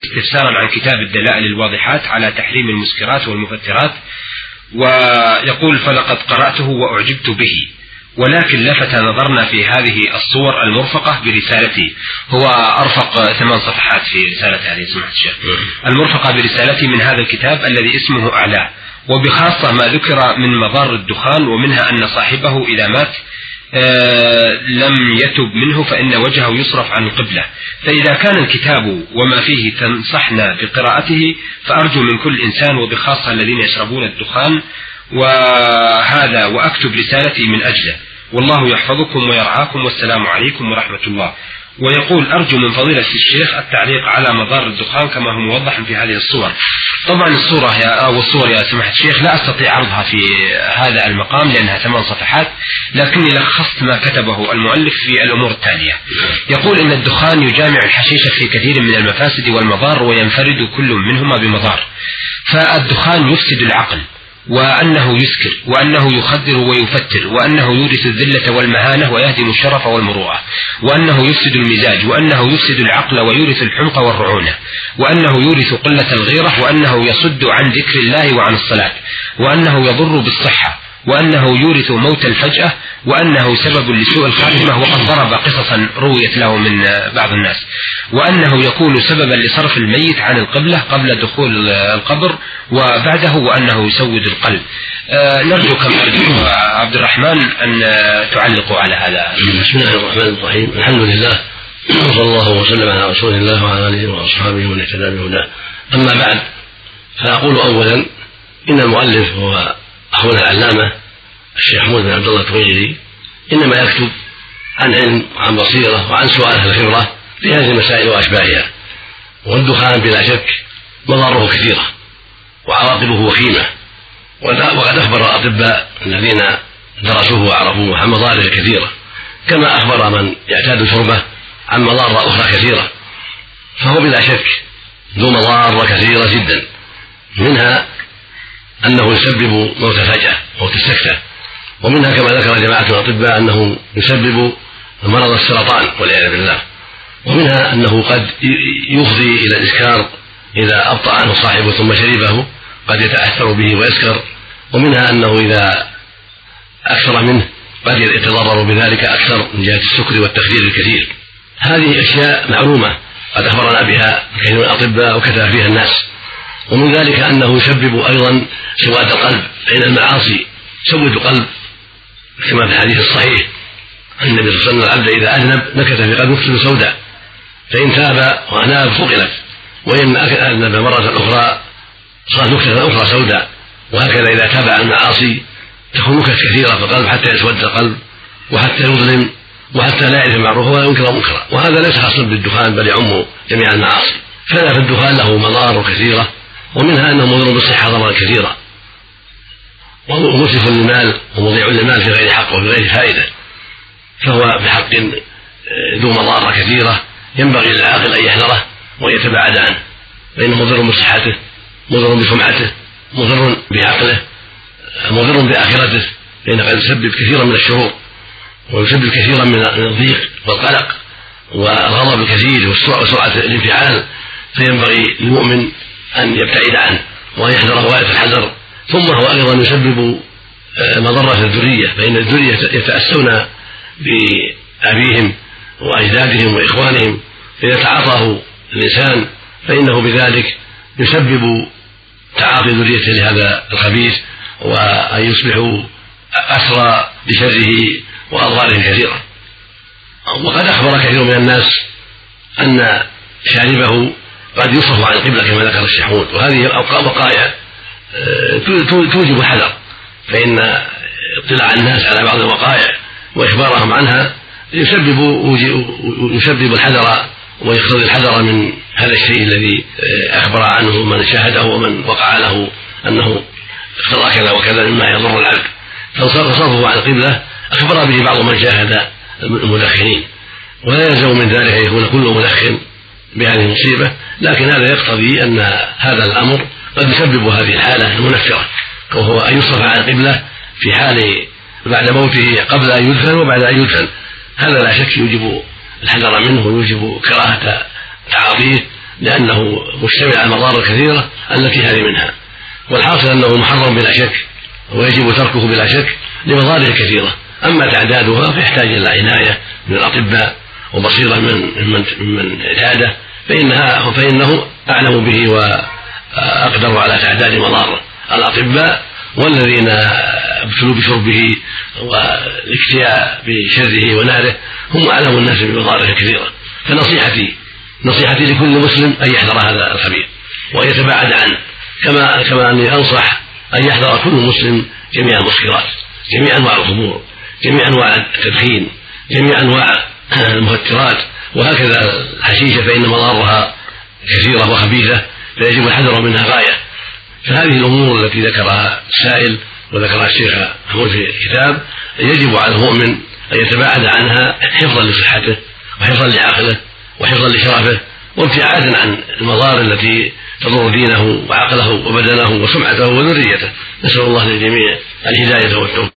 استفسارا عن كتاب الدلائل الواضحات على تحريم المسكرات والمفترات، ويقول: فلقد قرأته وأعجبت به، ولكن لفت نظرنا في هذه الصور المرفقة برسالتي. هو أرفق 8 صفحات في رسالة هذه سماحة الشيخ، المرفقة برسالتي من هذا الكتاب الذي اسمه أعلاه، وبخاصة ما ذكر من مضار الدخان، ومنها أن صاحبه إذا مات لم يتب منه فإن وجهه يصرف عن القبلة. فإذا كان الكتاب وما فيه تنصحنا بقراءته فأرجو من كل إنسان وبخاصة الذين يشربون الدخان وهذا، وأكتب رسالتي من أجله، والله يحفظكم ويرعاكم، والسلام عليكم ورحمة الله. ويقول: أرجو من فضيلة الشيخ التعليق على مضار الدخان كما هو موضح في هذه الصور. طبعا الصور يا سماحة الشيخ لا أستطيع عرضها في هذا المقام لأنها 8 صفحات، لكني لخصت ما كتبه المؤلف في الأمور التالية. يقول: إن الدخان يجامع الحشيشة في كثير من المفاسد والمضار، وينفرد كل منهما بمضار. فالدخان يفسد العقل، وأنه يسكر، وأنه يخدر ويفتر، وأنه يورث الذلة والمهانة ويهدم الشرف والمروءة، وأنه يفسد المزاج، وأنه يفسد العقل ويورث الحمق والرعونة، وأنه يورث قلة الغيرة، وأنه يصد عن ذكر الله وعن الصلاة، وأنه يضر بالصحة، وأنه يورث موت الفجأة، وأنه سبب لسوء الخاتمة، وقد ضرب قصصا رويت له من بعض الناس، وأنه يكون سببا لصرف الميت عن القبلة قبل دخول القبر وبعده، وأنه يسود القلب. نرجو كما أرجو عبد الرحمن أن تعلقوا على هذا. بسم الله الرحمن الرحيم، الحمد لله، وصلى الله وسلم على رسول الله وعلى آله وأصحابه ومن اهتدى بهداه. أما بعد، فأقول أولا إن المؤلف هو أخونا العلامة الشيخ حمود بن عبد الله التويجري إنما يكتب عن علم وعن بصيرة وعن سؤال أهل الخبرة في هذه المسائل وأشباهها. والدخان بلا شك مضاره كثيرة وعواقبه وخيمة، وقد أخبر الأطباء الذين درسوه وعرفوه عن مضاره كثيرة، كما أخبر من يعتاد شربه عن مضار أخرى كثيرة. فهو بلا شك ذو مضار كثيرة جدا، منها أنه يسبب موت الفجأة، موت السكتة، ومنها كما ذكر جماعة الأطباء أنه يسبب مرض السرطان والعياذ بالله، ومنها أنه قد يفضي إلى الإسكار إذا أبطأ عنه صاحبه ثم شربه قد يتأثر به ويسكر، ومنها أنه إذا أكثر منه قد يتضرر بذلك أكثر من جهة السكر والتخدير الكثير. هذه أشياء معلومة قد أخبرنا بها كثير من الأطباء وكتب فيها الناس. ومن ذلك أنه يسبب أيضا سواد القلب، فإن المعاصي تسود القلب كما في الحديث الصحيح عن النبي صلى الله عليه وسلم: العبد إذا أذنب نكت في قلبه نكتة سوداء، فإن تاب وأناب فقلت، وإن أذنب مرة أخرى صارت نكتة أخرى سوداء. وهكذا إذا تاب عن المعاصي تكون نكت كثيرة في القلب حتى يسود القلب وحتى يظلم وحتى لا يعرف المعروف ولا ينكر منكرا. وهذا ليس خاصا بالدخان بل يعم جميع المعاصي. فلا في الدخان له مضار كثيرة، ومنها أنه مضر بالصحة ضررا كثيرا، ومسرف للمال ومضيع للمال في غير حق وفي غير فائدة. فهو بحق ذو مضار كثيرة ينبغي للعاقل أن يحذره ويتباعد عنه، فإنه مضر بصحته، مضر بسمعته، مضر بعقله، مضر بآخرته، لأنه قد يسبب كثيرا من الشرور ويسبب كثيرا من الضيق والقلق والغضب الكثير وسرعة الانفعال. فينبغي للمؤمن أن يبتعد عنه وأن يحذره غاية الحذر. ثم هو أيضا يسبب مضرة الذرية، فإن الذرية يتأسون بأبيهم وأجدادهم وإخوانهم، إذا تعاطاه الإنسان فإنه بذلك يسبب تعاطي ذريته لهذا الخبيث، وأن يصبحوا أسرى بشره وأضراره كثيرة. وقد أخبر كثير من الناس أن شاربه قد يصرف عن القبلة كما ذكر الشيخ حمود، وهذه وقائع توجب الحذر، فإن اطلاع الناس على بعض الوقائع وإخبارهم عنها يسبب الحذر ويقتضي الحذر من هذا الشيء الذي أخبر عنه من شاهده ومن وقع له أنه اقتضى كذا وكذا مما يضر العبد. فصرفه عن القبلة أخبر به بعض من شاهد المدخنين، ولا يلزم من ذلك أن يكون كل مدخن بهذه المصيبة، لكن هذا يقتضي أن هذا الأمر قد يسبب هذه الحالة المنفرة، وهو أن يصرف عن القبلة في حال بعد موته قبل أن يدفن وبعد أن يدفن. هذا لا شك يوجب الحذر منه ويوجب كراهة تعاطيه لأنه مشتمل على مضار كثيرة التي هذه منها. والحاصل أنه محرم بلا شك ويجب تركه بلا شك لمضاره كثيرة. أما تعدادها فيحتاج إلى عناية من الأطباء وبصيرة من العادة، فإنه أعلم به وأقدر على تعداد مضاره. الأطباء والذين ابتلوا بشربه والاكتياء بشره وناره هم أعلم الناس بمضاره الكثيرة. فنصيحتي لكل مسلم أن يحذر هذا الخبيث وأن يتباعد عنه، كما أني أنصح أن يحذر كل مسلم جميع المسكرات، جميع أنواع الخمور، جميع أنواع التدخين، جميع أنواع المفترات، وهكذا الحشيشة فإن مضارها كثيرة وخبيثة فيجب الحذر منها غاية. فهذه الأمور التي ذكرها السائل وذكرها الشيخ محمود في الكتاب يجب على المؤمن أن يتباعد عنها حفظا لصحته وحفظا لعقله وحفظا لشرفه وابتعادا عن المضار التي تضر دينه وعقله وبدنه وسمعته وذريته. نسأل الله للجميع الهداية والتوفيق.